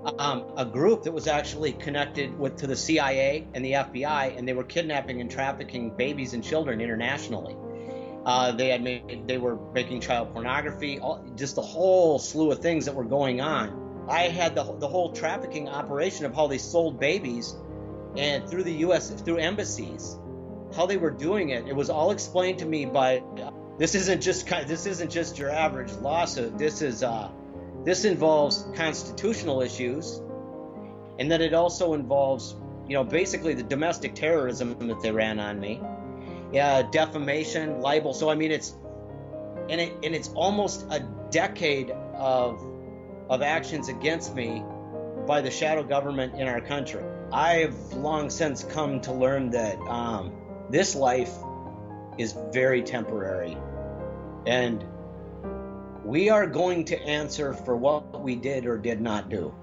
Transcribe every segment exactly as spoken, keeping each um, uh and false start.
um, a group that was actually connected with to the C I A and the F B I, and they were kidnapping and trafficking babies and children internationally. Uh, they had made, they were making child pornography, all, just a whole slew of things that were going on. I had the the whole trafficking operation of how they sold babies, and through the U S through embassies, how they were doing it. It was all explained to me by. This isn't just this isn't just your average lawsuit. This is uh, this involves constitutional issues, and then it also involves, you know, basically the domestic terrorism that they ran on me. Yeah, defamation, libel. So I mean, it's and it and it's almost a decade of of actions against me by the shadow government in our country. I've long since come to learn that um, this life is very temporary, and we are going to answer for what we did or did not do.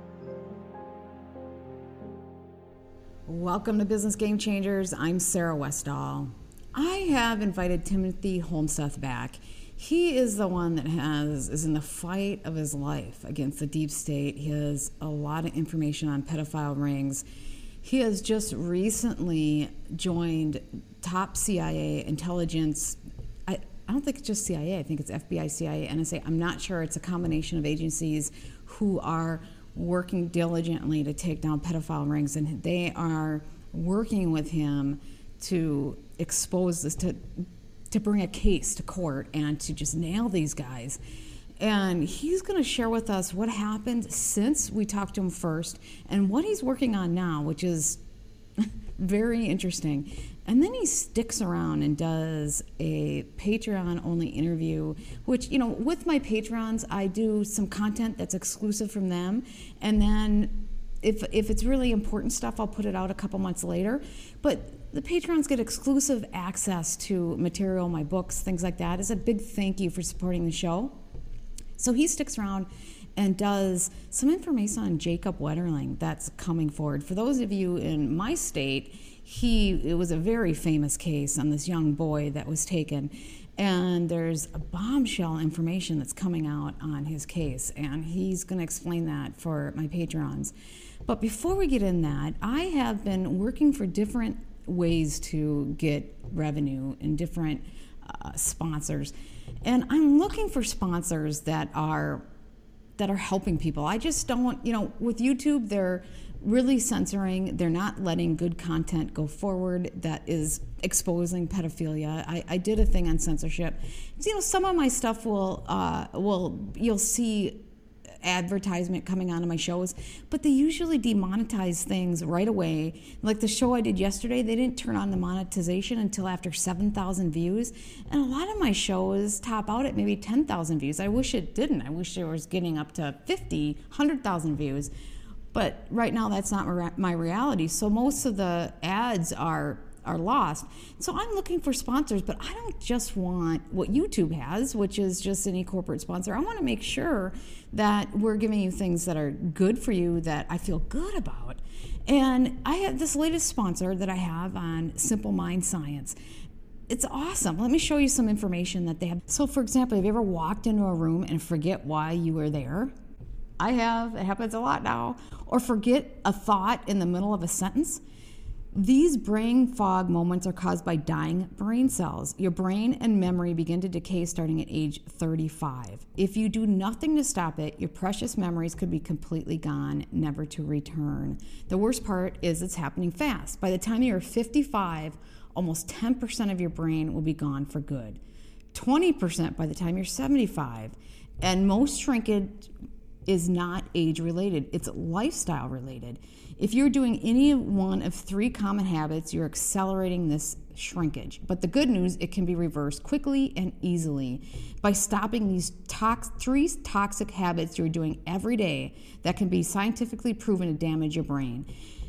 Welcome to Business Game Changers. I'm Sarah Westall. I have invited Timothy Holmseth back. He is the one that has is in the fight of his life against the deep state. He has a lot of information on pedophile rings. He has just recently joined top C I A intelligence. I, I don't think it's just C I A. I think it's F B I, C I A, N S A. I'm not sure. It's a combination of agencies who are working diligently to take down pedophile rings, and they are working with him to expose this, to to bring a case to court and to just nail these guys. And he's going to share with us what happened since we talked to him first and what he's working on now, which is very interesting. And then he sticks around and does a Patreon-only interview, which, you know, with my Patrons, I do some content that's exclusive from them. And then if if it's really important stuff, I'll put it out a couple months later. But the patrons get exclusive access to material, my books, things like that. It's a big thank you for supporting the show. So he sticks around and does some information on Jacob Wetterling that's coming forward. For those of you in my state, he it was a very famous case on this young boy that was taken. And there's a bombshell information that's coming out on his case, and he's going to explain that for my patrons. But before we get in that, I have been working for different ways to get revenue and different uh, sponsors, and I'm looking for sponsors that are that are helping people. I just don't, you know, with YouTube, they're really censoring. They're not letting good content go forward that is exposing pedophilia. I, I did a thing on censorship. You know, some of my stuff will uh, will you'll see advertisement coming onto my shows, but they usually demonetize things right away. Like the show I did yesterday, they didn't turn on the monetization until after seven thousand views, and a lot of my shows top out at maybe ten thousand views. I wish it didn't. I wish it was getting up to fifty, one hundred thousand views, but right now that's not my reality. So most of the ads are are lost. So I'm looking for sponsors, but I don't just want what YouTube has, which is just any corporate sponsor. I want to make sure that we're giving you things that are good for you, that I feel good about. And I have this latest sponsor that I have on Simple Mind Science. It's awesome. Let me show you some information that they have. So for example, have you ever walked into a room and forget why you were there? I have. It happens a lot now. Or forget a thought in the middle of a sentence. These brain fog moments are caused by dying brain cells. Your brain and memory begin to decay starting at age thirty-five. If you do nothing to stop it, your precious memories could be completely gone, never to return. The worst part is it's happening fast. By the time you're fifty-five, almost ten percent of your brain will be gone for good. twenty percent by the time you're seventy-five. And most shrinkage is not age-related. It's lifestyle-related. If you're doing any one of three common habits, you're accelerating this shrinkage. But the good news, it can be reversed quickly and easily by stopping these tox- three toxic habits you're doing every day that can be scientifically proven to damage your brain.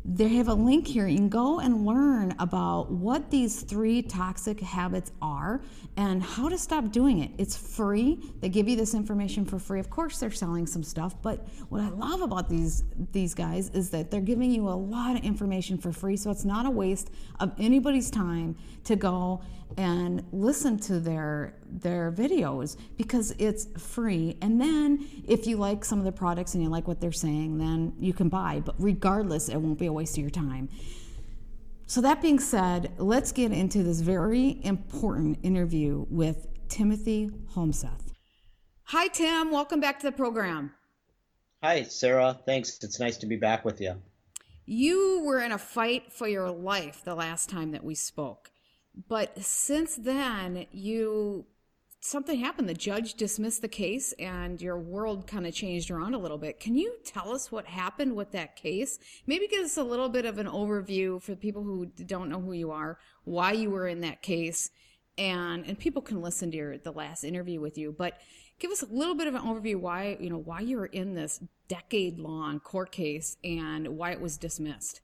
they have a link here. You can go and learn about what these three toxic habits are and how to stop doing it. It's free. They give you this information for free. Of course, they're selling some stuff, but what I love about these these guys is that they're giving you a lot of information for free, so it's not a waste of anybody's time to go and listen to their their videos because it's free. And then if you like some of the products and you like what they're saying, then you can buy. But regardless, it won't be a waste of your time. So that being said, let's get into this very important interview with Timothy Holmseth. Hi, Tim. Welcome back to the program. Hi, Sarah. Thanks. It's nice to be back with you. You were in a fight for your life the last time that we spoke. But since then, you something happened. The judge dismissed the case and your world kind of changed around a little bit. Can you tell us what happened with that case? Maybe give us a little bit of an overview for people who don't know who you are, why you were in that case, and and people can listen to your the last interview with you. But give us a little bit of an overview why, you know, why you were in this decade-long court case and why it was dismissed.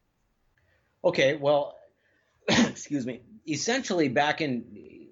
Okay, well, excuse me. Essentially, back in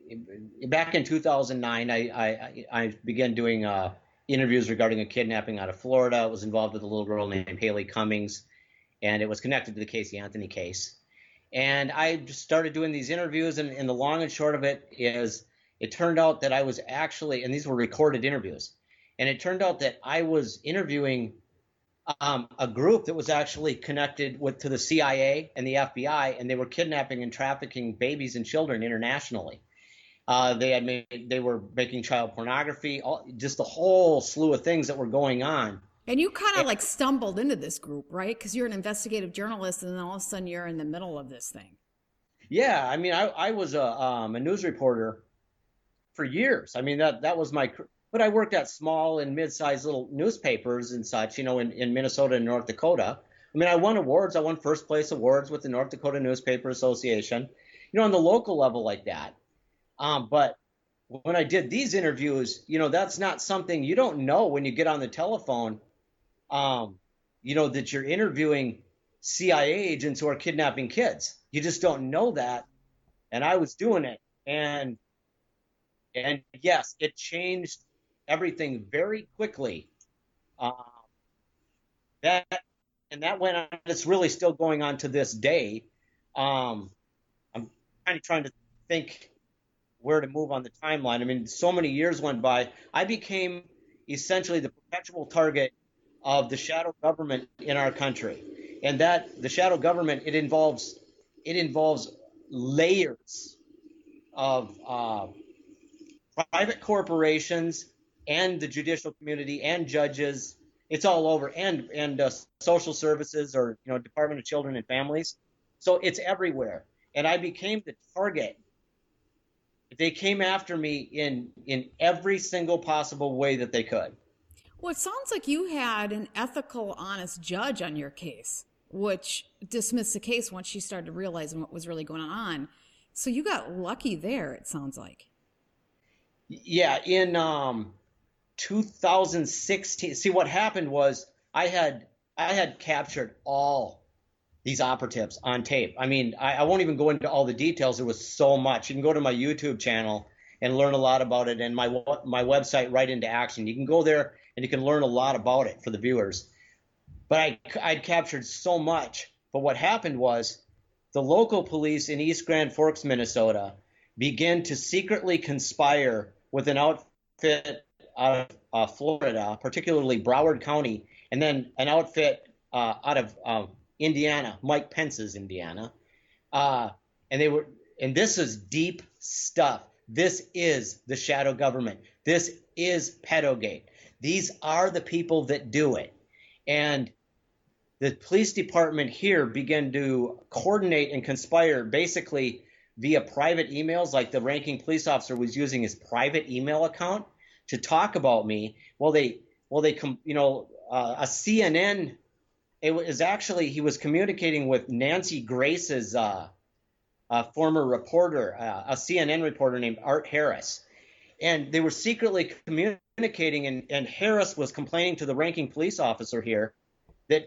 back in two thousand nine, I I, I began doing uh, interviews regarding a kidnapping out of Florida. I was involved with a little girl named Haley Cummings, and it was connected to the Casey Anthony case. And I just started doing these interviews, and, and the long and short of it is, it turned out that I was actually, and these were recorded interviews, and it turned out that I was interviewing Um, a group that was actually connected with to the C I A and the F B I, and they were kidnapping and trafficking babies and children internationally. Uh, they had made, they were making child pornography, all, just a whole slew of things that were going on. And you kind of like stumbled into this group, right? Because you're an investigative journalist, and then all of a sudden you're in the middle of this thing. Yeah, I mean, I, I was a, um, a news reporter for years. I mean, that that was my. But I worked at small and mid-sized little newspapers and such, you know, in, in Minnesota and North Dakota. I mean, I won awards. I won first place awards with the North Dakota Newspaper Association, you know, on the local level like that. Um, but when I did these interviews, you know, that's not something you don't know when you get on the telephone, um, you know, that you're interviewing C I A agents who are kidnapping kids. You just don't know that. And I was doing it. And, and yes, it changed everything very quickly. Um, that and that went on. It's really still going on to this day. Um, I'm kind of trying to think where to move on the timeline. I mean, so many years went by. I became essentially the perpetual target of the shadow government in our country, and that the shadow government it involves it involves layers of uh, private corporations and the judicial community and judges. It's all over, and and uh, social services, or you know, Department of Children and Families. So it's everywhere, and I became the target. They came after me in in every single possible way that they could. Well, it sounds like you had an ethical, honest judge on your case, which dismissed the case once she started realizing what was really going on. So you got lucky there, it sounds like. Yeah, in um. two thousand sixteen. See, what happened was I had I had captured all these operatives on tape. I mean, I, I won't even go into all the details. There was so much. You can go to my YouTube channel and learn a lot about it, and my my website, Right Into Action. You can go there and you can learn a lot about it for the viewers. But I I'd captured so much. But what happened was the local police in East Grand Forks, Minnesota, began to secretly conspire with an outfit out of uh, Florida, particularly Broward County, and then an outfit uh, out of uh, Indiana, Mike Pence's Indiana, uh, and they were, and this is deep stuff. This is the shadow government. This is Pedogate. These are the people that do it, and the police department here began to coordinate and conspire, basically via private emails, like the ranking police officer was using his private email account to talk about me. Well, they, well, they, com, you know, uh, a C N N. It was actually he was communicating with Nancy Grace's uh, uh, former reporter, uh, a C N N reporter named Art Harris, and they were secretly communicating. And, and Harris was complaining to the ranking police officer here that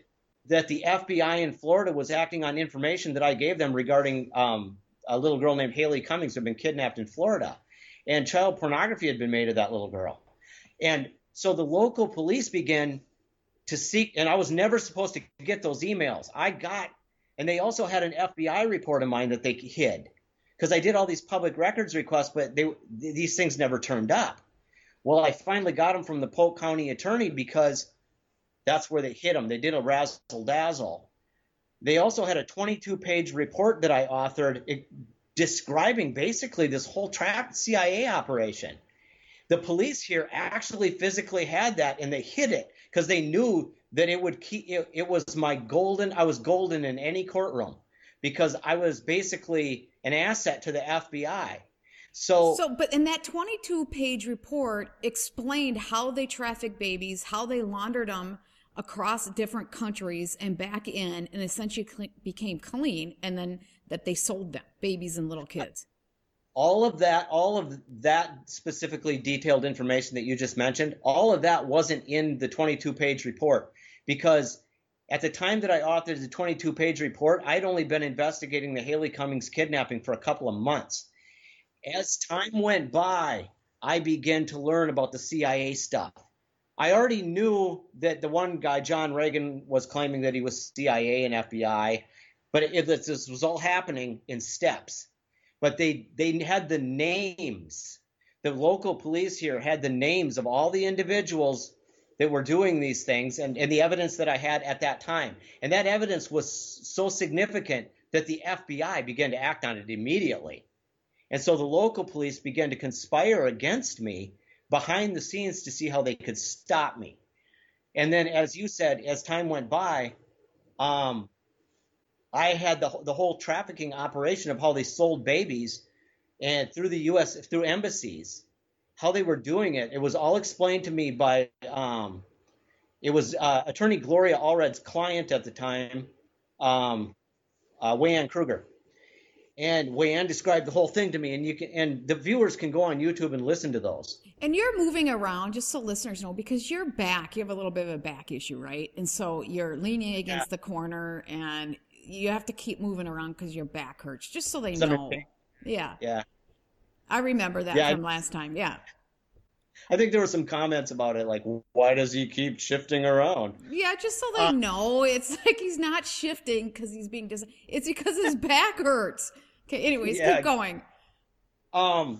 that the F B I in Florida was acting on information that I gave them regarding um, a little girl named Haley Cummings who had been kidnapped in Florida, and child pornography had been made of that little girl. And so the local police began to seek, and I was never supposed to get those emails. I got, and they also had an F B I report of mine that they hid because I did all these public records requests, but they, these things never turned up. Well, I finally got them from the Polk County attorney because that's where they hid them. They did a razzle-dazzle. They also had a twenty-two page report that I authored it, describing basically this whole trapped C I A operation. The police here actually physically had that, and they hid it because they knew that it would keep it, it was my golden I was golden in any courtroom because I was basically an asset to the F B I. So, so but in that twenty-two page report explained how they trafficked babies, how they laundered them across different countries and back in, and essentially cl- became clean, and then that they sold them, babies and little kids. All of that, all of that specifically detailed information that you just mentioned, all of that wasn't in the twenty-two page report because at the time that I authored the twenty-two page report, I'd only been investigating the Haley Cummings kidnapping for a couple of months. As time went by, I began to learn about the C I A stuff. I already knew that the one guy, John Reagan, was claiming that he was C I A and F B I, but it, it, this was all happening in steps. But they, they had the names. The local police here had the names of all the individuals that were doing these things and, and the evidence that I had at that time. And that evidence was so significant that the F B I began to act on it immediately. And so the local police began to conspire against me behind the scenes to see how they could stop me. And then, as you said, as time went by, um, I had the the whole trafficking operation of how they sold babies and through the U S through embassies, how they were doing it. It was all explained to me by um, it was uh, Attorney Gloria Allred's client at the time, um, uh, Wayanne Kruger. And Wayanne described the whole thing to me, and you can, and the viewers can go on YouTube and listen to those. And you're moving around, just so listeners know, because your back, you have a little bit of a back issue, right? And so you're leaning against yeah. the corner, and you have to keep moving around because your back hurts, just so they know. Yeah. Yeah. I remember that yeah, from I, last time. Yeah. I think there were some comments about it, like, why does he keep shifting around? Yeah, just so they uh, know. It's like he's not shifting because he's being dis- It's because his back hurts. Okay, anyways, yeah, keep going. Um,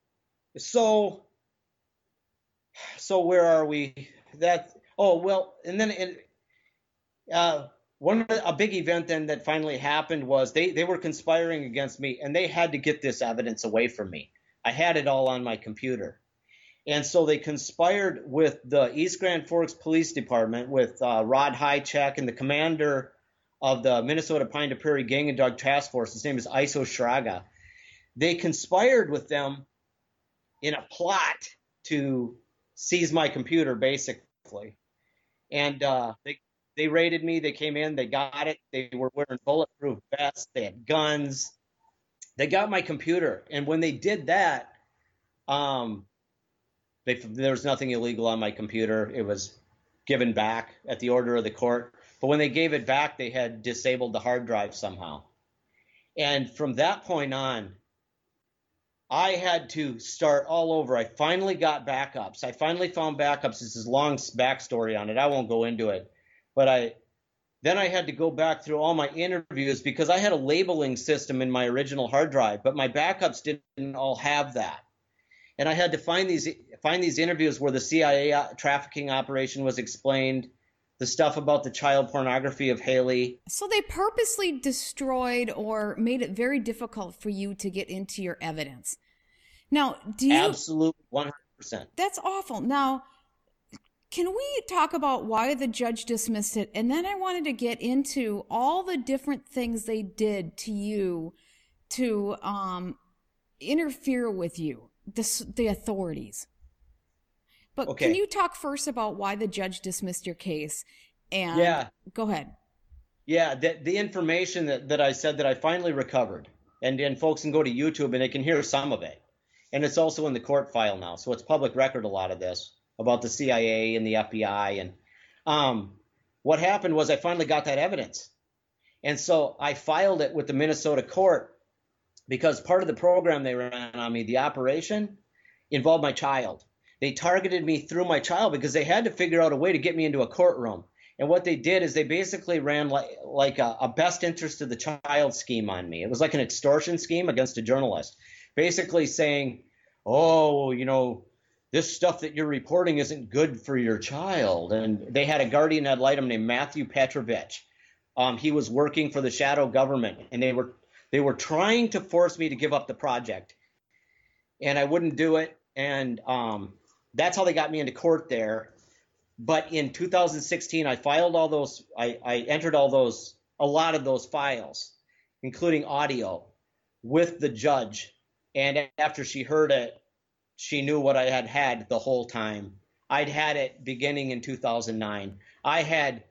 so, so where are we? That, oh, well, and then it, uh, one a big event then that finally happened was they, they were conspiring against me, and they had to get this evidence away from me. I had it all on my computer. And so they conspired with the East Grand Forks Police Department, with uh, Rod Hychek and the commander of the Minnesota Pine to Prairie Gang and Dog Task Force. His name is Iso Shraga. They conspired with them in a plot to seize my computer, basically. And uh, they they raided me. They came in. They got it. They were wearing bulletproof vests. They had guns. They got my computer. And when they did that, um, they, there was nothing illegal on my computer. It was given back at the order of the court. But when they gave it back, they had disabled the hard drive somehow. And from that point on, I had to start all over. I finally got backups. I finally found backups. This is a long backstory on it. I won't go into it. But I then I had to go back through all my interviews because I had a labeling system in my original hard drive, but my backups didn't all have that. And I had to find these find these interviews where the C I A trafficking operation was explained, the stuff about the child pornography of Haley. So they purposely destroyed or made it very difficult for you to get into your evidence. Now, do you... Absolutely, one hundred percent. That's awful. Now, can we talk about why the judge dismissed it? And then I wanted to get into all the different things they did to you to um, interfere with you, the, the authorities. But okay. Can you talk first about why the judge dismissed your case? And yeah. Go ahead. Yeah, the, the information that, that I said that I finally recovered, and, and folks can go to YouTube and they can hear some of it. And it's also in the court file now, so it's public record, a lot of this, about the C I A and the F B I. And um, what happened was I finally got that evidence. And so I filed it with the Minnesota court because part of the program they ran on me, the operation, involved my child. They targeted me through my child because they had to figure out a way to get me into a courtroom. And what they did is they basically ran like, like a, a best interest of the child scheme on me. It was like an extortion scheme against a journalist, basically saying, oh, you know, this stuff that you're reporting isn't good for your child. And they had a guardian ad litem named Matthew Petrovich. Um, he was working for the shadow government, and they were they were trying to force me to give up the project. And I wouldn't do it. And um, that's how they got me into court there. But in two thousand sixteen, I filed all those, I, I entered all those, a lot of those files, including audio, with the judge. And after she heard it, she knew what I had had the whole time. I'd had it beginning in two thousand nine. I had,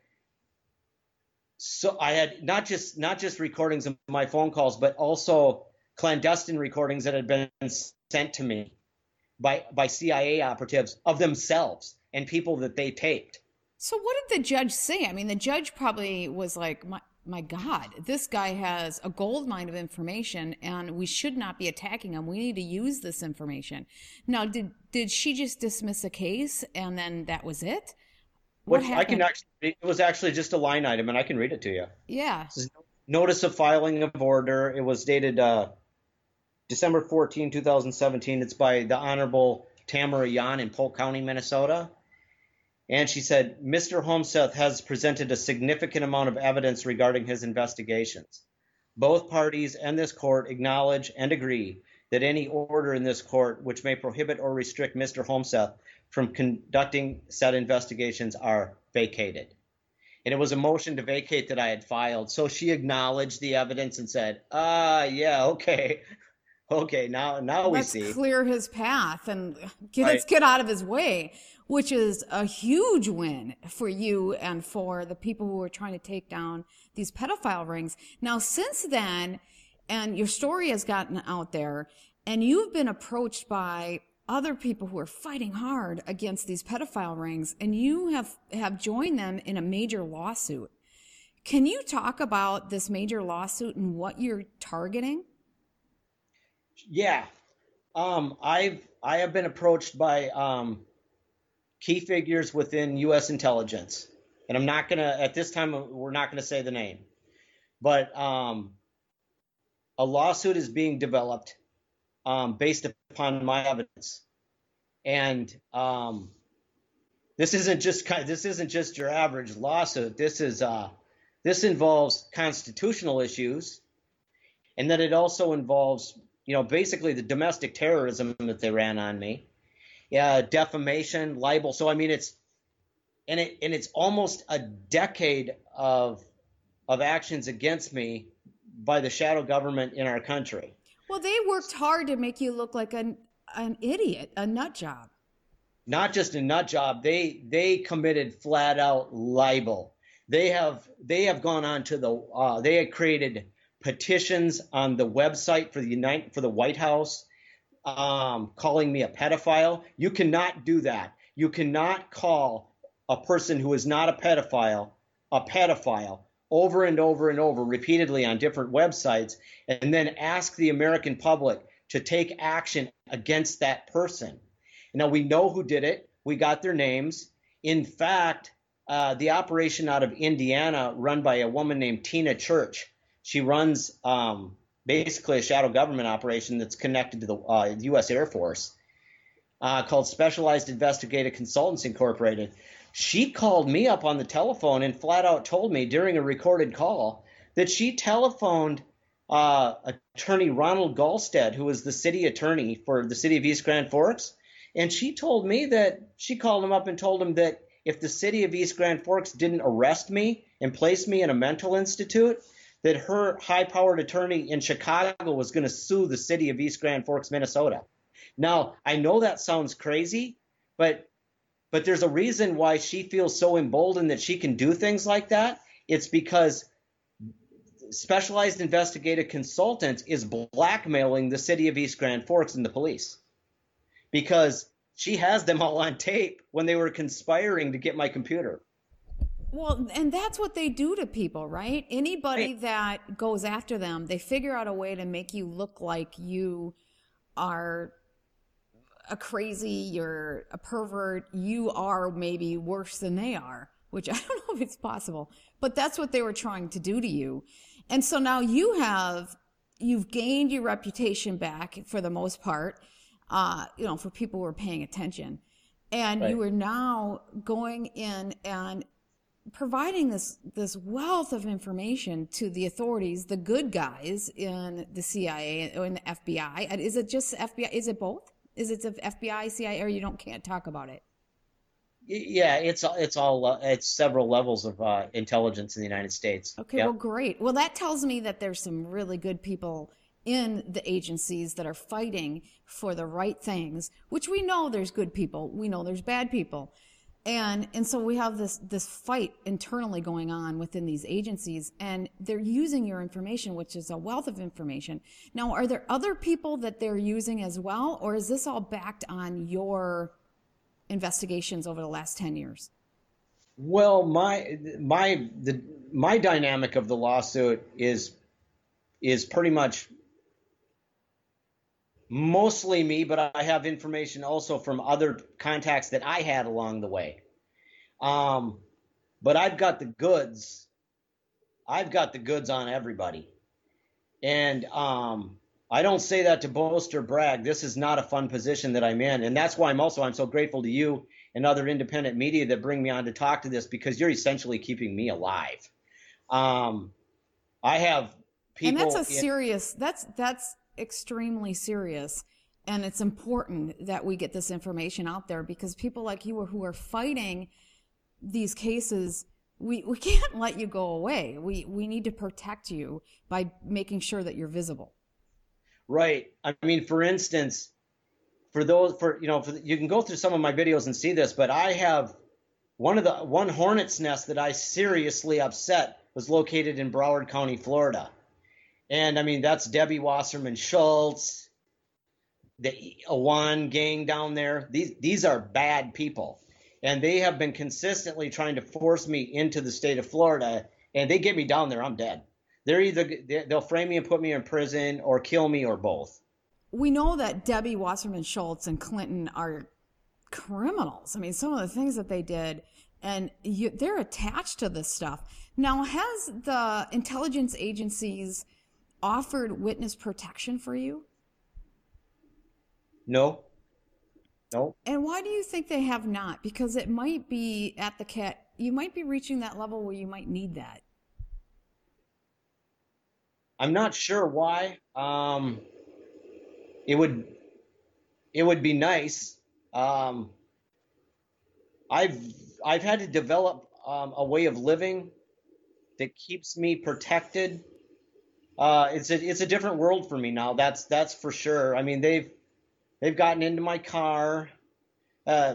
so I had not just not just recordings of my phone calls, but also clandestine recordings that had been sent to me by by C I A operatives of themselves and people that they taped. So what did the judge say? I mean, the judge probably was like, my, my God, this guy has a gold mine of information and we should not be attacking him. We need to use this information. Now, did did she just dismiss a case and then that was it? What Which I can actually, it was actually just a line item and I can read it to you. Yeah. Notice of filing of order. It was dated uh, December fourteenth, two thousand seventeen. It's by the Honorable Tamara Yan in Polk County, Minnesota. And she said, Mister Homseth has presented a significant amount of evidence regarding his investigations. Both parties and this court acknowledge and agree that any order in this court which may prohibit or restrict Mister Homseth from conducting said investigations are vacated. And it was a motion to vacate that I had filed. So she acknowledged the evidence and said, ah, yeah, okay. Okay, now now we Let's see. Let's clear his path and get, right. let's get out of his way, which is a huge win for you and for the people who are trying to take down these pedophile rings. Now, since then, and your story has gotten out there, and you've been approached by other people who are fighting hard against these pedophile rings, and you have, have joined them in a major lawsuit. Can you talk about this major lawsuit and what you're targeting? Yeah, um, I've I have been approached by um, key figures within U S intelligence, and I'm not gonna at this time we're not gonna say the name, but um, a lawsuit is being developed um, based upon my evidence, and um, this isn't just this isn't just your average lawsuit. This is uh, this involves constitutional issues, and then it also involves, you know, basically the domestic terrorism that they ran on me, yeah, defamation, libel. So I mean, it's and it and it's almost a decade of of actions against me by the shadow government in our country. Well, they worked hard to make you look like an an idiot, a nut job. Not just a nut job. They they committed flat out libel. They have they have gone on to the uh, they had created petitions on the website for the United, for the White House, um, calling me a pedophile. You cannot do that. You cannot call a person who is not a pedophile a pedophile over and over and over repeatedly on different websites, and then ask the American public to take action against that person. Now, we know who did it. We got their names. In fact, uh, the operation out of Indiana, run by a woman named Tina Church, she runs um, basically a shadow government operation that's connected to the uh, U S Air Force, uh, called Specialized Investigative Consultants Incorporated. She called me up on the telephone and flat out told me during a recorded call that she telephoned uh, attorney Ronald Gallstead, who was the city attorney for the city of East Grand Forks. And she told me that she called him up and told him that if the city of East Grand Forks didn't arrest me and place me in a mental institute, that her high-powered attorney in Chicago was going to sue the city of East Grand Forks, Minnesota. Now, I know that sounds crazy, but but there's a reason why she feels so emboldened that she can do things like that. It's because Specialized Investigative Consultants is blackmailing the city of East Grand Forks and the police, because she has them all on tape when they were conspiring to get my computer. Well, and that's what they do to people, right? Anybody Right. that goes after them, they figure out a way to make you look like you are a crazy, you're a pervert, you are maybe worse than they are, which I don't know if it's possible, but that's what they were trying to do to you. And so now you have, you've gained your reputation back for the most part, uh, you know, for people who are paying attention. And Right. you are now going in and providing this this wealth of information to the authorities, the good guys in the C I A or in the F B I. And is it just F B I? Is it both? Is it the F B I, C I A, or you don't can't talk about it? Y- Yeah, it's it's all uh, it's several levels of uh, intelligence in the United States. Okay, Yep. well, great. Well, that tells me that there's some really good people in the agencies that are fighting for the right things, which we know there's good people. We know there's bad people. And and so we have this this fight internally going on within these agencies, and they're using your information, which is a wealth of information. Now, are there other people that they're using as well, or is this all backed on your investigations over the last ten years? Well, my my the my dynamic of the lawsuit is is pretty much mostly me, but I have information also from other contacts that I had along the way. Um, but I've got the goods. I've got the goods on everybody. And um, I don't say that to boast or brag. This is not a fun position that I'm in. And that's why I'm also I'm so grateful to you and other independent media that bring me on to talk to this, because you're essentially keeping me alive. Um, I have people. And that's a in- serious, that's, that's extremely serious. And it's important that we get this information out there, because people like you who are fighting these cases, we, we can't let you go away. We, we need to protect you by making sure that you're visible. Right. I mean, for instance, for those, for, you know, for, you can go through some of my videos and see this, but I have one of the, one hornet's nest that I seriously upset was located in Broward County, Florida. And I mean, that's Debbie Wasserman Schultz, the Awan gang down there. These, these are bad people. And they have been consistently trying to force me into the state of Florida, and they get me down there, I'm dead. They're either, they'll frame me and put me in prison or kill me or both. We know that Debbie Wasserman Schultz and Clinton are criminals. I mean, some of the things that they did, and you, they're attached to this stuff. Now, has the intelligence agencies offered witness protection for you? No. No. And why do you think they have not? Because it might be at the cat, you might be reaching that level where you might need that. I'm not sure why. Um, it would, it would be nice. Um, I've, I've had to develop um, a way of living that keeps me protected. Uh, it's a, it's a different world for me now. That's, that's for sure. I mean, they've, they've gotten into my car. Uh,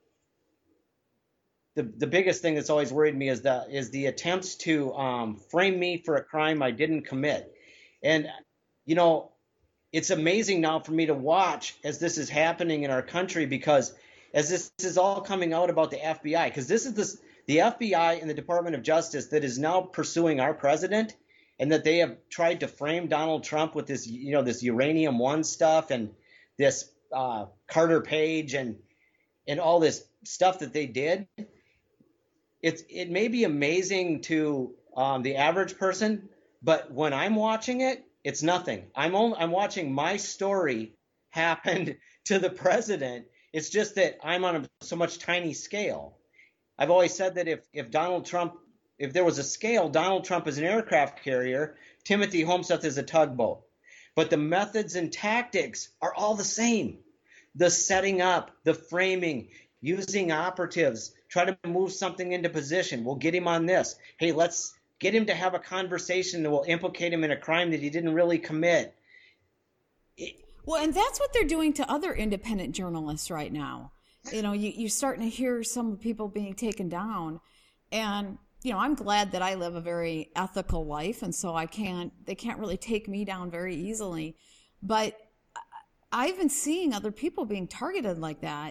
the, the biggest thing that's always worried me is the, is the attempts to um, frame me for a crime I didn't commit. And, you know, it's amazing now for me to watch as this is happening in our country, because as this is all coming out about the F B I, because this is this, the F B I and the Department of Justice that is now pursuing our president, and that they have tried to frame Donald Trump with this, you know, this Uranium One stuff and this uh, Carter Page and and all this stuff that they did. It's it may be amazing to um, the average person, but when I'm watching it, it's nothing. I'm only I'm watching my story happen to the president. It's just that I'm on a so much tiny scale. I've always said that if if Donald Trump, if there was a scale, Donald Trump is an aircraft carrier, Timothy Homeseth is a tugboat. But the methods and tactics are all the same. The setting up, the framing, using operatives, try to move something into position. We'll get him on this. Hey, let's get him to have a conversation that will implicate him in a crime that he didn't really commit. It, Well, and that's what they're doing to other independent journalists right now. You know, you, you're starting to hear some people being taken down. And, you know, I'm glad that I live a very ethical life, and so I can't, they can't really take me down very easily. But I've been seeing other people being targeted like that.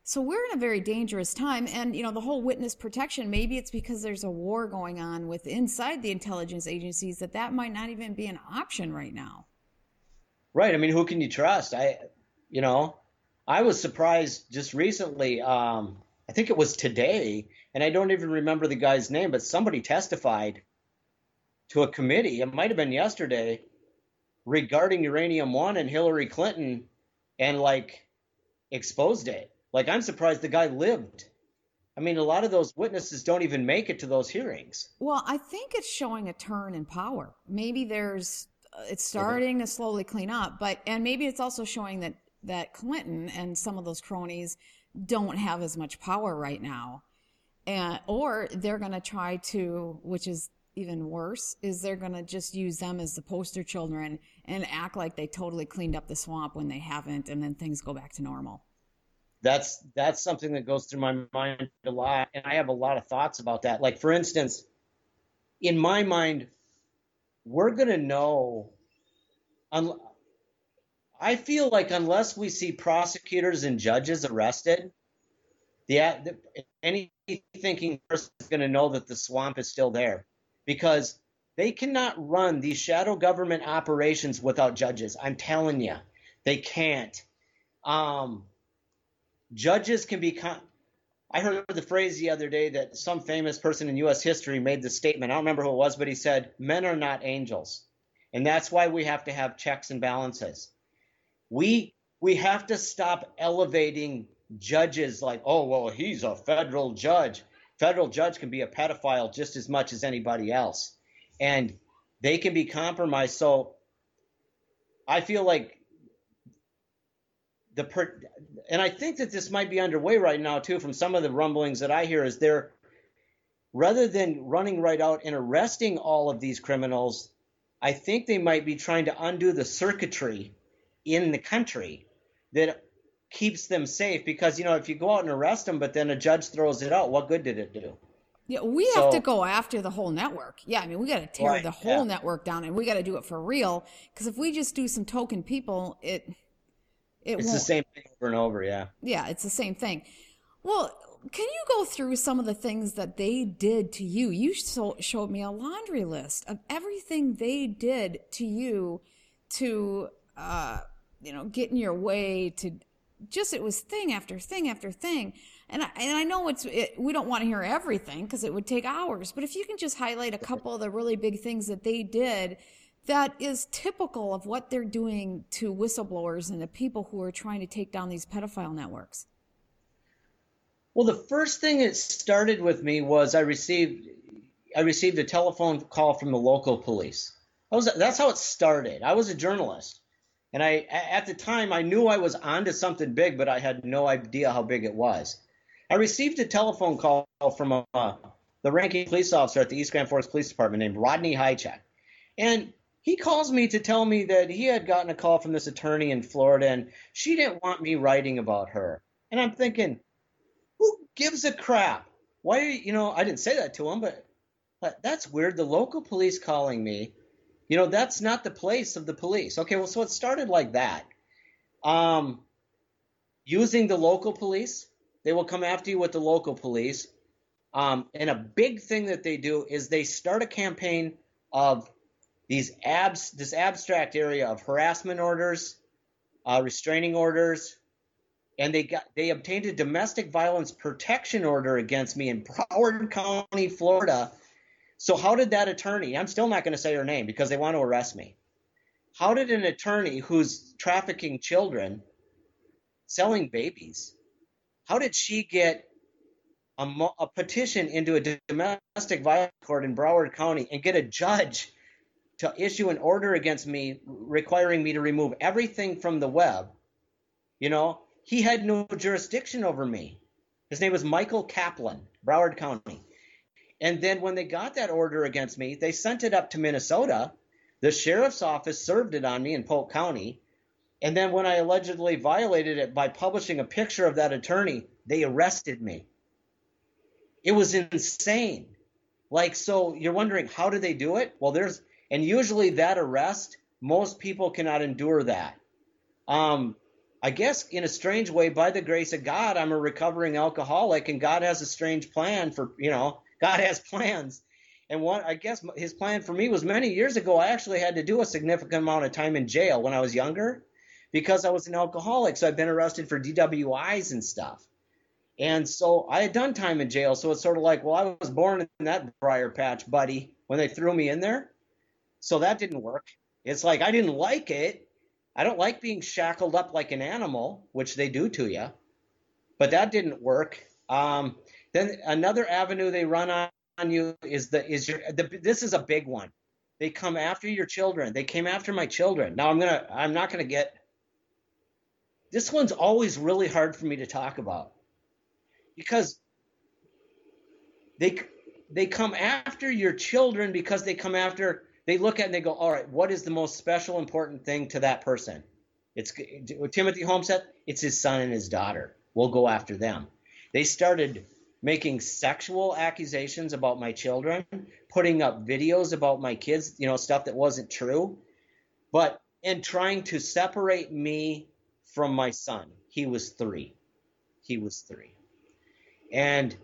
So we're in a very dangerous time. And, you know, the whole witness protection, maybe it's because there's a war going on with inside the intelligence agencies that that might not even be an option right now. Right. I mean, who can you trust? I, you know, I was surprised just recently. Um, I think it was today, and I don't even remember the guy's name, but somebody testified to a committee. It might have been yesterday regarding Uranium One and Hillary Clinton, and like exposed it. Like, I'm surprised the guy lived. I mean, a lot of those witnesses don't even make it to those hearings. Well, I think it's showing a turn in power. Maybe there's, uh, it's starting to slowly clean up, but, and maybe it's also showing that, that Clinton and some of those cronies don't have as much power right now. And, or they're going to try to, which is even worse, is they're going to just use them as the poster children and act like they totally cleaned up the swamp when they haven't, and then things go back to normal. That's that's something that goes through my mind a lot, and I have a lot of thoughts about that. Like, for instance, in my mind, we're going to know, un- I feel like unless we see prosecutors and judges arrested, the, the any thinking person is going to know that the swamp is still there, because they cannot run these shadow government operations without judges. I'm telling you, they can't. Um, Judges can be con- I heard the phrase the other day that some famous person in U S history made the statement. I don't remember who it was, but he said, men are not angels. And that's why we have to have checks and balances. We we have to stop elevating judges like, oh, well, he's a federal judge. Federal judge can be a pedophile just as much as anybody else. And they can be compromised. So I feel like the per- and I think that this might be underway right now too, from some of the rumblings that I hear, is they're, rather than running right out and arresting all of these criminals, I think they might be trying to undo the circuitry in the country that keeps them safe. Because, you know, if you go out and arrest them, but then a judge throws it out, what good did it do? Yeah, we so, have to go after the whole network. Yeah, I mean, we got to tear right, the whole yeah. network down, and we got to do it for real. Because if we just do some token people, it it it's won't. the same thing over and over. Yeah. Yeah, it's the same thing. Well, can you go through some of the things that they did to you? You so, showed me a laundry list of everything they did to you to, uh, you know, get in your way, to just, it was thing after thing after thing. And I, and I know it's, it, we don't want to hear everything because it would take hours, but if you can just highlight a couple of the really big things that they did that is typical of what they're doing to whistleblowers and the people who are trying to take down these pedophile networks. Well, the first thing it started with me was I received I received a telephone call from the local police. I was, that's how it started. I was a journalist, and I at the time I knew I was onto something big, but I had no idea how big it was. I received a telephone call from a, the ranking police officer at the East Grand Forks Police Department named Rodney Hychak, and he calls me to tell me that he had gotten a call from this attorney in Florida, and she didn't want me writing about her. And I'm thinking, who gives a crap? Why are you, you know, I didn't say that to him, but, but that's weird. The local police calling me, you know, that's not the place of the police. Okay, well, so it started like that. Um, using the local police, they will come after you with the local police. Um, and a big thing that they do is they start a campaign of these abs, this abstract area of harassment orders, uh, restraining orders, and they got they obtained a domestic violence protection order against me in Broward County, Florida. So how did that attorney, I'm still not going to say her name because they want to arrest me. How did an attorney who's trafficking children, selling babies, how did she get a, a petition into a domestic violence court in Broward County and get a judge to issue an order against me requiring me to remove everything from the web? You know, he had no jurisdiction over me. His name was Michael Kaplan, Broward County. And then when they got that order against me, they sent it up to Minnesota. The sheriff's office served it on me in Polk County. And then when I allegedly violated it by publishing a picture of that attorney, they arrested me. It was insane. Like, so you're wondering, how did they do it? Well, there's, and usually that arrest, most people cannot endure that. Um, I guess in a strange way, by the grace of God, I'm a recovering alcoholic, and God has a strange plan for, you know, God has plans. And what I guess his plan for me was many years ago, I actually had to do a significant amount of time in jail when I was younger because I was an alcoholic. So I've been arrested for D W Is and stuff. And so I had done time in jail. So it's sort of like, well, I was born in that briar patch, buddy, when they threw me in there. So that didn't work. It's like I didn't like it. I don't like being shackled up like an animal, which they do to you, but that didn't work. Um, then another avenue they run on, on you is the is your the, this is a big one. They come after your children. They came after my children. Now I'm gonna I'm not gonna get. This one's always really hard for me to talk about because they they come after your children because they come after. They look at it and they go, all right, what is the most special, important thing to that person? It's Timothy Homestead. It's his son and his daughter. We'll go after them. They started making sexual accusations about my children, putting up videos about my kids, you know, stuff that wasn't true, but and trying to separate me from my son. He was three. He was three. And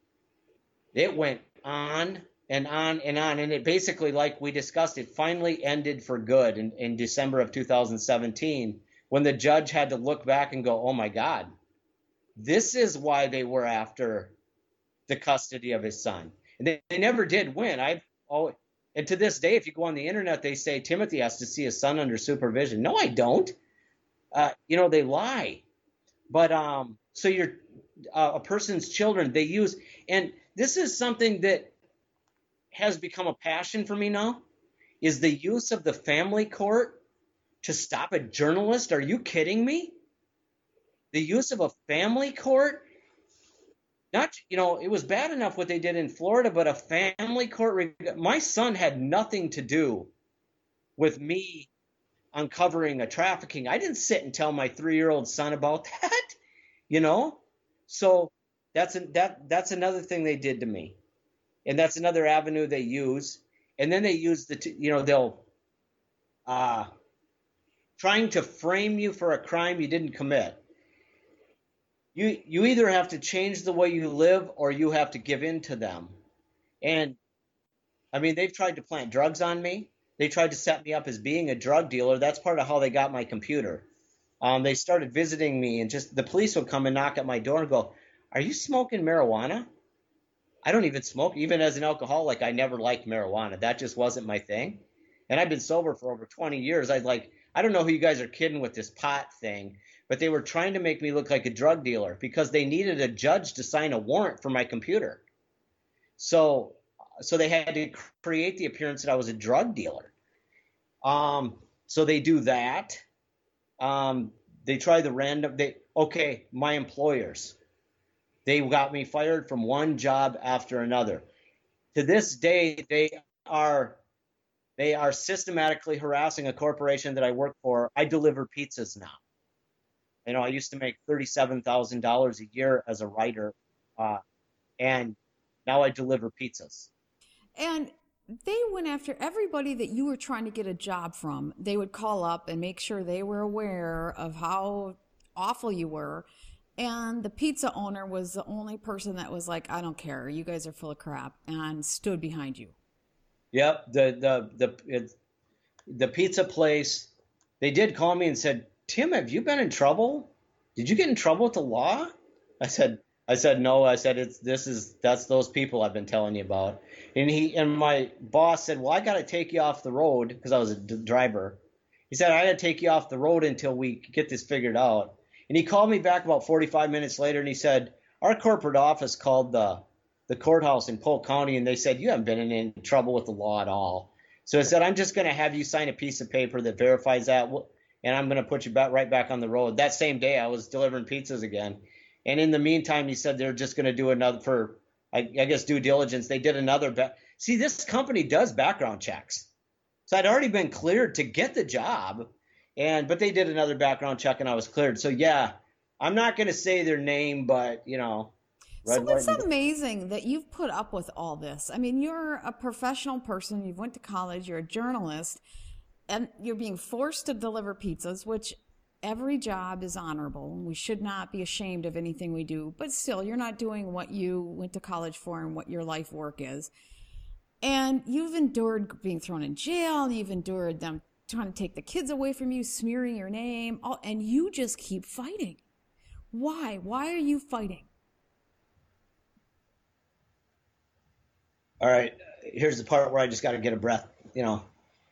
it went on and on and on. And it basically, like we discussed, it finally ended for good in, in December of two thousand seventeen when the judge had to look back and go, oh, my God, this is why they were after the custody of his son. And they, they never did win. I've always, and to this day, if you go on the internet, they say Timothy has to see his son under supervision. No, I don't. Uh, you know, they lie. But um, so you're uh, a person's children, they use, and this is something that has become a passion for me now, is the use of the family court to stop a journalist. Are you kidding me? The use of a family court, not, you know, it was bad enough what they did in Florida, but a family court, my son had nothing to do with me uncovering a trafficking. I didn't sit and tell my three-year-old son about that, you know? So that's, a, that, that's another thing they did to me. And that's another avenue they use. And then they use the, t- you know, they'll, uh, trying to frame you for a crime you didn't commit. You, you either have to change the way you live or you have to give in to them. And I mean, they've tried to plant drugs on me. They tried to set me up as being a drug dealer. That's part of how they got my computer. Um, they started visiting me, and just the police would come and knock at my door and go, are you smoking marijuana? I don't even smoke. Even as an alcoholic, I never liked marijuana. That just wasn't my thing. And I've been sober for over twenty years. I'd like, I don't know who you guys are kidding with this pot thing, but they were trying to make me look like a drug dealer because they needed a judge to sign a warrant for my computer. So, so they had to create the appearance that I was a drug dealer. Um, so they do that. Um, they try the random, they, okay, my employers. They got me fired from one job after another. To this day, they are they are systematically harassing a corporation that I work for. I deliver pizzas now. You know, I used to make thirty-seven thousand dollars a year as a writer, uh, and now I deliver pizzas. And they went after everybody that you were trying to get a job from. They would call up and make sure they were aware of how awful you were. And the pizza owner was the only person that was like, I don't care. You guys are full of crap, and stood behind you. Yep. The, the, the, it, the pizza place, they did call me and said, Tim, have you been in trouble? Did you get in trouble with the law? I said, I said, no. I said, it's, this is, that's those people I've been telling you about. And he, and my boss said, well, I got to take you off the road because I was a d- driver. He said, I got to take you off the road until we get this figured out. And he called me back about forty-five minutes later, and he said, our corporate office called the the courthouse in Polk County, and they said, you haven't been in any trouble with the law at all. So I said, I'm just going to have you sign a piece of paper that verifies that, and I'm going to put you back right back on the road. That same day, I was delivering pizzas again. And in the meantime, he said they're just going to do another, for, I, I guess, due diligence. They did another. Ba- See, this company does background checks. So I'd already been cleared to get the job. And but they did another background check and I was cleared. So yeah, I'm not going to say their name, but you know. So it's amazing that you've put up with all this. I mean, you're a professional person. You've went to college. You're a journalist, and you're being forced to deliver pizzas, which every job is honorable. We should not be ashamed of anything we do, but still, you're not doing what you went to college for and what your life work is. And you've endured being thrown in jail, and you've endured them trying to take the kids away from you, smearing your name, all, and you just keep fighting. Why? Why are you fighting? All right, here's the part where I just got to get a breath, you know.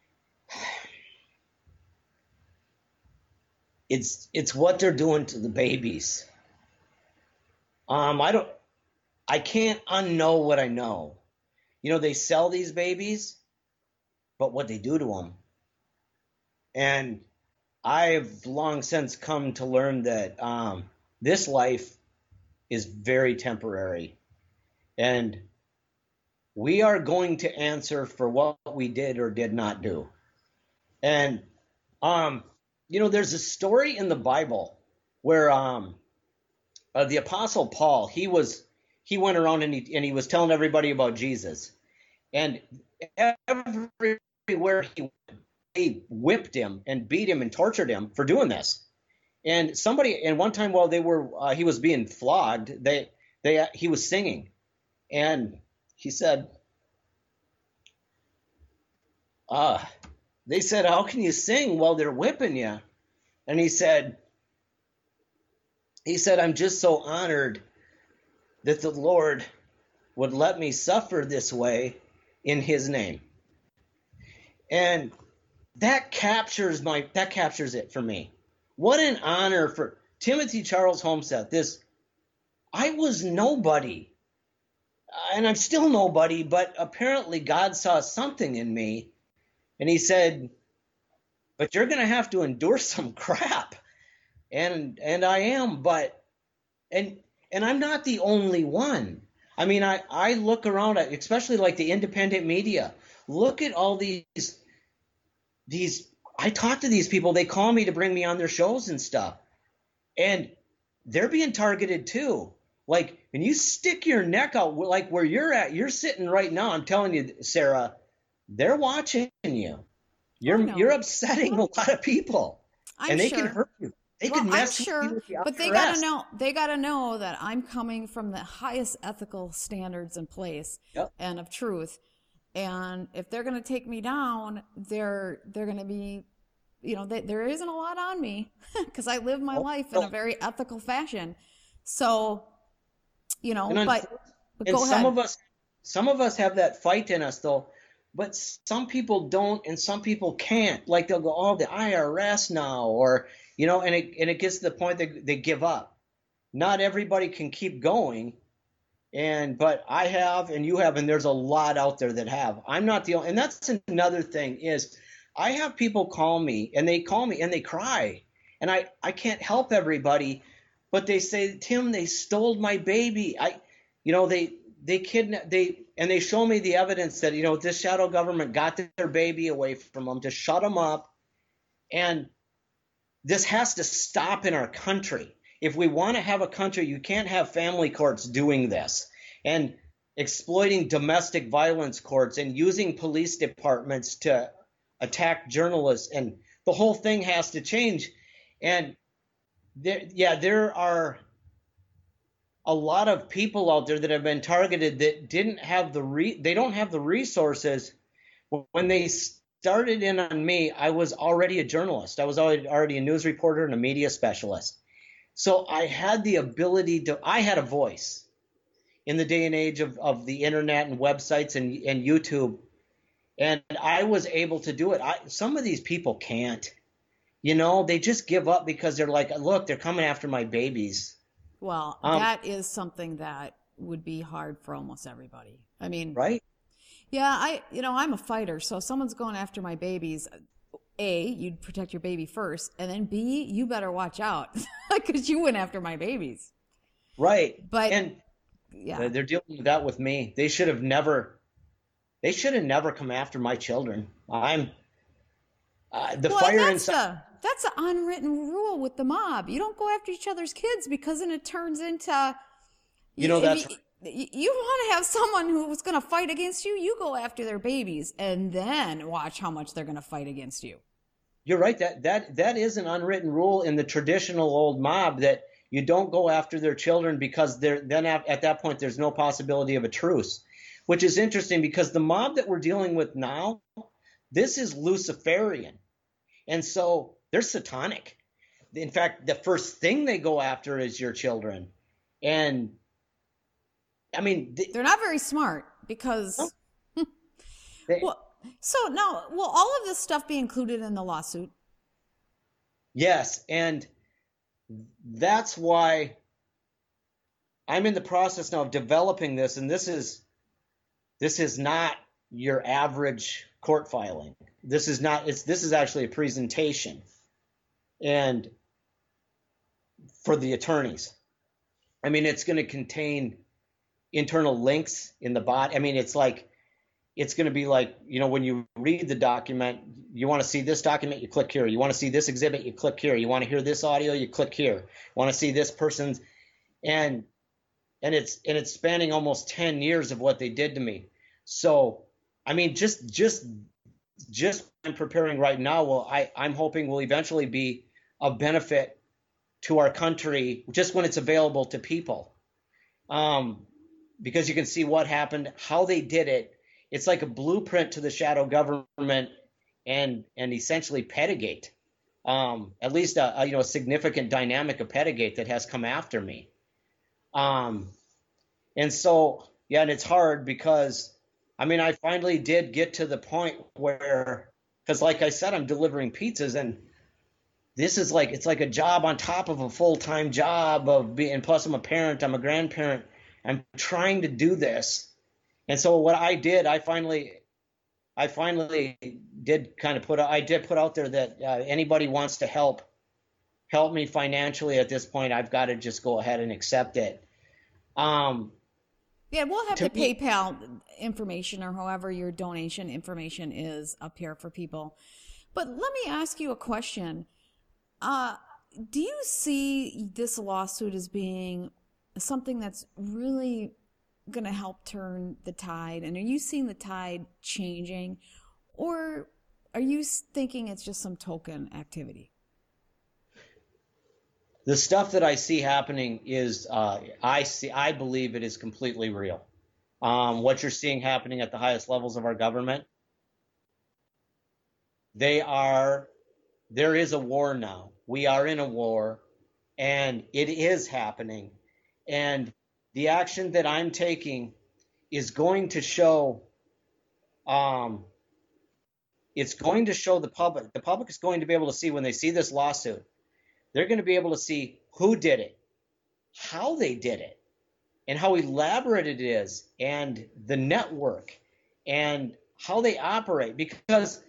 It's it's what they're doing to the babies. Um, I don't, I can't unknow what I know. You know, they sell these babies, but what they do to them. And I've long since come to learn that um, this life is very temporary, and we are going to answer for what we did or did not do. And um. You know, there's a story in the Bible where um, uh, the Apostle Paul, he was he went around and he and he was telling everybody about Jesus, and everywhere he went, they whipped him and beat him and tortured him for doing this. And somebody, and one time while they were uh, he was being flogged, they they he was singing, and he said, "Ah." Uh, They said, "How can you sing while they're whipping you?" And he said, he said, "I'm just so honored that the Lord would let me suffer this way in his name." And that captures my, that captures it for me. What an honor for Timothy Charles Homseth. This, I was nobody, and I'm still nobody, but apparently God saw something in me. And he said, "But you're going to have to endure some crap." And and I am, but and and I'm not the only one. I mean, I, I look around at, especially like the independent media. Look at all these these I talk to these people, they call me to bring me on their shows and stuff. And they're being targeted too. Like, when you stick your neck out like where you're at, you're sitting right now, I'm telling you, Sarah, they're watching you. You're you're upsetting a lot of people, I'm and they sure. can hurt you. They well, can mess I'm sure, with you with the but they I R S. gotta know. They gotta know that I'm coming from the highest ethical standards in place Yep. and of truth. And if they're gonna take me down, they're they're gonna be, you know, they, there isn't a lot on me because I live my Oh, life no. in a very ethical fashion. So, you know, And, but, but and go some ahead. of us, some of us have that fight in us, though. But some people don't, and some people can't. Like, they'll go, "Oh, the I R S now," or you know, and it and it gets to the point that they give up. Not everybody can keep going, and but I have, and you have, and there's a lot out there that have. I'm not the only, and that's another thing is, I have people call me, and they call me, and they cry, and I I can't help everybody, but they say, "Tim, they stole my baby." I, you know, they they kidnap they. And they show me the evidence that, you know, this shadow government got their baby away from them to shut them up. And this has to stop in our country. If we want to have a country, you can't have family courts doing this and exploiting domestic violence courts and using police departments to attack journalists. And the whole thing has to change. And there, yeah, there are a lot of people out there that have been targeted that didn't have the re they don't have the resources. When they started in on me, I was already a journalist. I was already, already a news reporter and a media specialist. So I had the ability to, I had a voice in the day and age of, of the internet and websites and, and YouTube. And I was able to do it. I, some of these people can't, you know, they just give up because they're like, "Look, they're coming after my babies." Well, Um, that is something that would be hard for almost everybody. I mean, right? yeah, I, you know, I'm a fighter. So if someone's going after my babies, A, you'd protect your baby first. And then B, you better watch out because you went after my babies. Right. But and yeah, they're dealing with that with me. They should have never, they should have never come after my children. I'm, uh, the well, fire that's inside. the, that's an unwritten rule with the mob. You don't go after each other's kids because then it turns into, You know, that's you, you want to have someone who's going to fight against you, you go after their babies and then watch how much they're going to fight against you. you're right. That that that is an unwritten rule in the traditional old mob that you don't go after their children because they're then at, at that point there's no possibility of a truce, which is interesting because the mob that we're dealing with now, this is Luciferian, and so they're satanic. In fact, the first thing they go after is your children, and I mean th- they're not very smart because. No. they, well, so now, will all of this stuff be included in the lawsuit? Yes, and that's why I'm in the process now of developing this, and this is this is not your average court filing. This is not it's this is actually a presentation, and for the attorneys. I mean, it's going to contain internal links in the bot. I mean, it's like it's going to be like, you know, when you read the document, you want to see this document, you click here. You want to see this exhibit, you click here. You want to hear this audio, you click here. You want to see this person's, and and it's and it's spanning almost ten years of what they did to me. So, I mean, just just just I'm preparing right now. Well, I I'm hoping will eventually be of benefit to our country just when it's available to people, um, because you can see what happened, how they did it. It's like a blueprint to the shadow government and and essentially Pedagate, um, at least a, a you know a significant dynamic of Pedagate that has come after me, um, and so yeah, and it's hard because I mean I finally did get to the point where, because like I said, I'm delivering pizzas, and this is like it's like a job on top of a full-time job of being, and plus I'm a parent, I'm a grandparent, I'm trying to do this. And so what I did, I finally, I finally did kind of put, I did put out there that uh, anybody wants to help, help me financially at this point, I've got to just go ahead and accept it. Um, yeah, we'll have the me, PayPal information or however your donation information is up here for people. But let me ask you a question. Uh, do you see this lawsuit as being something that's really going to help turn the tide? And are you seeing the tide changing, or are you thinking it's just some token activity? The stuff that I see happening is, uh, I see, I believe it is completely real. Um, what you're seeing happening at the highest levels of our government, they are, there is a war now. We are in a war, and it is happening. And the action that I'm taking is going to show, um, it's going to show the public. The public is going to be able to see when they see this lawsuit, they're going to be able to see who did it, how they did it, and how elaborate it is, and the network, and how they operate. Because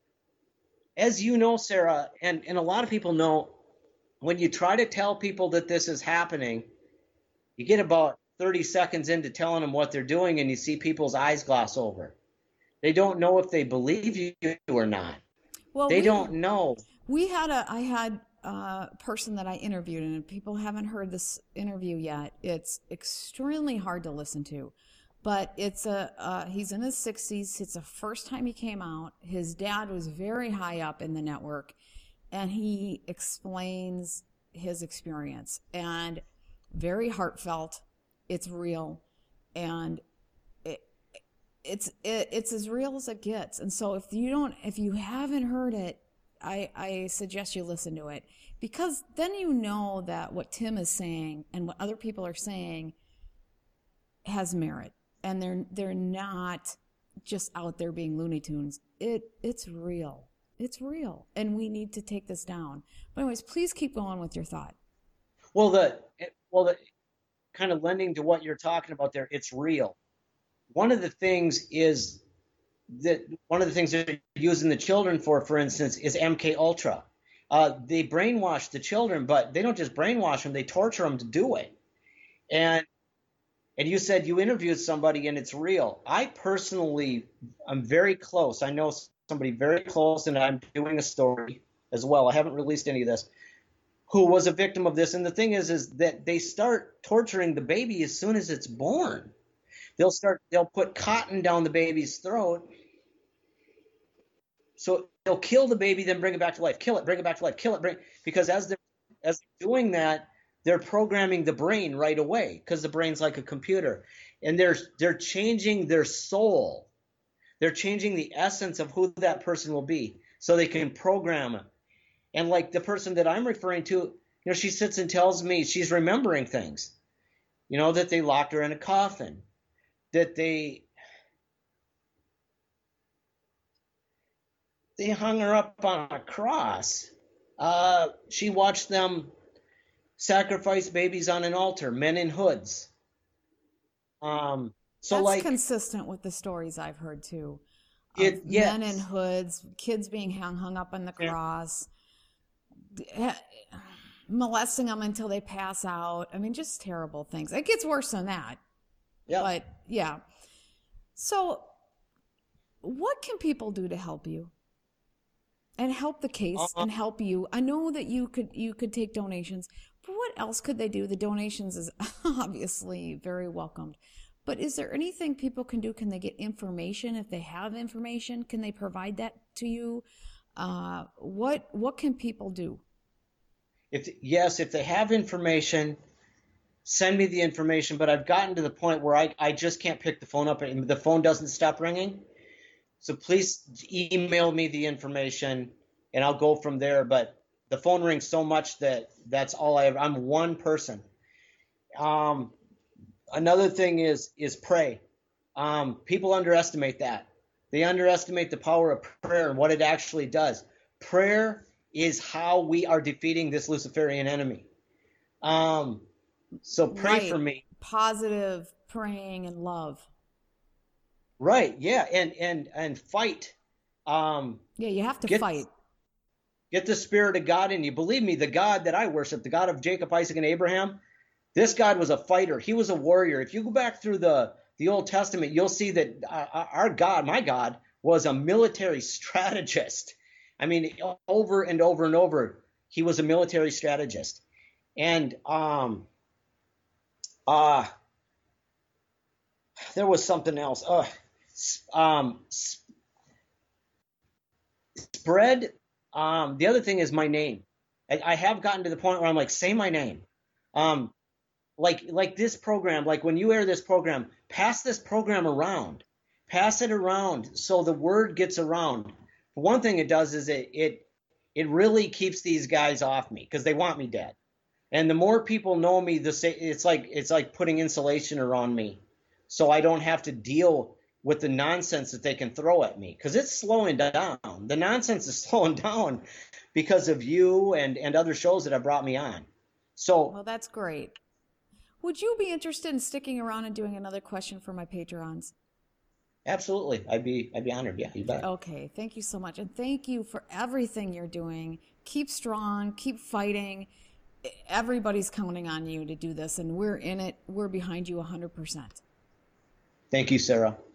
as you know, Sarah, and, and a lot of people know, when you try to tell people that this is happening, you get about thirty seconds into telling them what they're doing, and you see people's eyes gloss over. They don't know if they believe you or not. Well, they we, don't know. We had a, I had a person that I interviewed, and people haven't heard this interview yet. It's extremely hard to listen to, but it's a, uh, he's in his sixties. It's the first time he came out. His dad was very high up in the network, and he explains his experience, and very heartfelt. It's real, and it, it's it, it's as real as it gets. And so if you don't, if you haven't heard it, I, I suggest you listen to it, because then you know that what Tim is saying and what other people are saying has merit, and they're they're not just out there being Looney Tunes. It it's real. It's real, and we need to take this down. But anyways, please keep going with your thought. Well, the well, the kind of lending to what you're talking about there, it's real. One of the things is that one of the things they're using the children for, for instance, is M K Ultra. Uh, they brainwash the children, but they don't just brainwash them; they torture them to do it. And and you said you interviewed somebody, and it's real. I personally, I'm very close. I know somebody very close, and I'm doing a story as well. I haven't released any of this, who was a victim of this. And the thing is, is that they start torturing the baby as soon as it's born. They'll start, they'll put cotton down the baby's throat, So they'll kill the baby, then bring it back to life. Kill it, bring it back to life. Kill it, bring because as they're as they're doing that, they're programming the brain right away because the brain's like a computer, and they're they're changing their soul. They're changing the essence of who that person will be, so they can program it. And like the person that I'm referring to, you know, she sits and tells me she's remembering things. You know, that they locked her in a coffin, that they they hung her up on a cross. Uh, she watched them sacrifice babies on an altar, men in hoods. Um, so That's like consistent with the stories I've heard too. Of it, yes. Men in hoods, kids being hung hung up on the cross, yeah. molesting them until they pass out. I mean, just terrible things. It gets worse than that. Yeah. But yeah. So, what can people do to help you? And help the case uh, and help you. I know that you could you could take donations, but what else could they do? The donations is obviously very welcomed. But is there anything people can do? Can they get information? If they have information, can they provide that to you? Uh, what what can people do? If yes, if they have information, send me the information. But I've gotten to the point where I, I just can't pick the phone up and the phone doesn't stop ringing. So please email me the information and I'll go from there. But the phone rings so much that that's all I have. I'm one person. Um, another thing is is pray. Um, people underestimate that. They underestimate the power of prayer and what it actually does. Prayer is how we are defeating this Luciferian enemy. Um, so pray Right. for me. Positive praying and love. Right. Yeah. And, and, and fight. Um, Yeah, you have to get, fight. Get the Spirit of God in you. Believe me, the God that I worship, the God of Jacob, Isaac, and Abraham, this God was a fighter. He was a warrior. If you go back through the, the Old Testament, you'll see that our God, my God, was a military strategist. I mean, over and over and over, he was a military strategist. And um, uh, there was something else. Uh, um, spread. Um, the other thing is my name. I, I have gotten to the point where I'm like, say my name. Um, like like this program, like when you air this program, pass this program around. Pass it around so the word gets around. One thing it does is it it it really keeps these guys off me because they want me dead. And the more people know me, the say it's like it's like putting insulation around me, so I don't have to deal with the nonsense that they can throw at me because it's slowing down. The nonsense is slowing down because of you and and other shows that have brought me on. So Well, that's great. Would you be interested in sticking around and doing another question for my patrons? absolutely, I'd be I'd be honored. Yeah, you bet. Okay, thank you so much. And thank you for everything you're doing. Keep strong, keep fighting. Everybody's counting on you to do this, and we're in it. We're behind you one hundred percent. Thank you, Sarah.